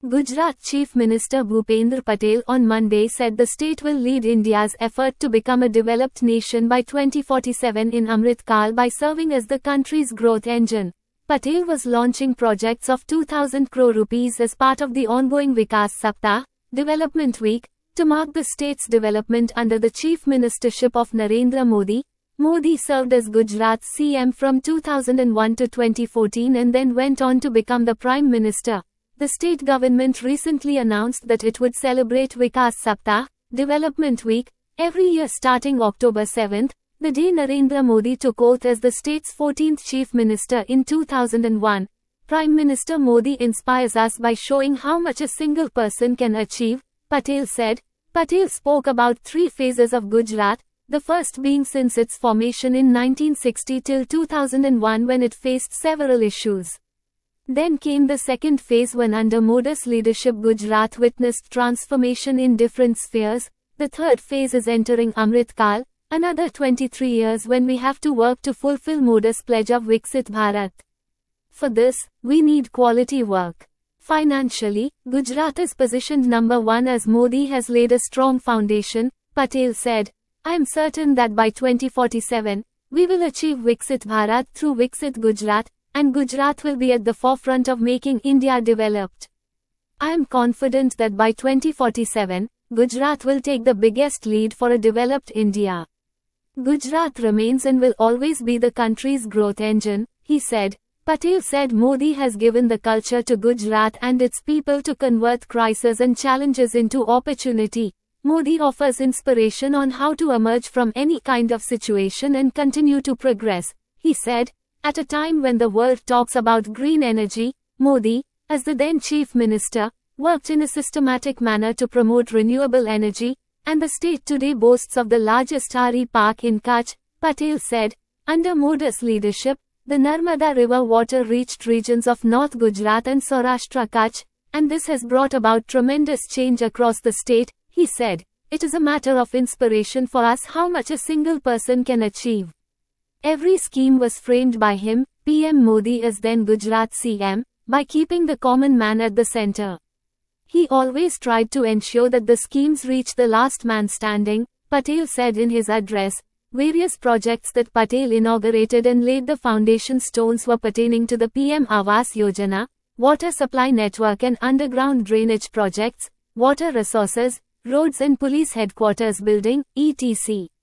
Gujarat Chief Minister Bhupendra Patel on Monday said the state will lead India's effort to become a developed nation by 2047 in Amrit Kal by serving as the country's growth engine. Patel was launching projects of 2,000 crore rupees as part of the ongoing Vikas Saptah, Development Week, to mark the state's development under the chief ministership of Narendra Modi. Modi served as Gujarat's CM from 2001 to 2014 and then went on to become the Prime Minister. The state government recently announced that it would celebrate Vikas Saptah, Development Week, every year starting October 7, the day Narendra Modi took oath as the state's 14th Chief Minister in 2001. Prime Minister Modi inspires us by showing how much a single person can achieve, Patel said. Patel spoke about 3 phases of Gujarat, the first being since its formation in 1960 till 2001 when it faced several issues. Then came the second phase when under Modi's leadership Gujarat witnessed transformation in different spheres. The third phase is entering Amrit Kal, another 23 years when we have to work to fulfill Modi's pledge of Viksit Bharat. For this, we need quality work. Financially, Gujarat is positioned number 1 as Modi has laid a strong foundation, Patel said. I am certain that by 2047, we will achieve Viksit Bharat through Viksit Gujarat, and Gujarat will be at the forefront of making India developed. I am confident that by 2047, Gujarat will take the biggest lead for a developed India. Gujarat remains and will always be the country's growth engine, he said. Patel said Modi has given the culture to Gujarat and its people to convert crises and challenges into opportunity. Modi offers inspiration on how to emerge from any kind of situation and continue to progress, he said. At a time when the world talks about green energy, Modi, as the then chief minister, worked in a systematic manner to promote renewable energy, and the state today boasts of the largest RE park in Kutch, Patel said. Under Modi's leadership, the Narmada River water reached regions of North Gujarat and Saurashtra Kutch, and this has brought about tremendous change across the state, he said. It is a matter of inspiration for us how much a single person can achieve. Every scheme was framed by him, PM Modi as then Gujarat CM, by keeping the common man at the center. He always tried to ensure that the schemes reach the last man standing, Patel said in his address. Various projects that Patel inaugurated and laid the foundation stones were pertaining to the PM Awas Yojana, water supply network and underground drainage projects, water resources, roads and police headquarters building, etc.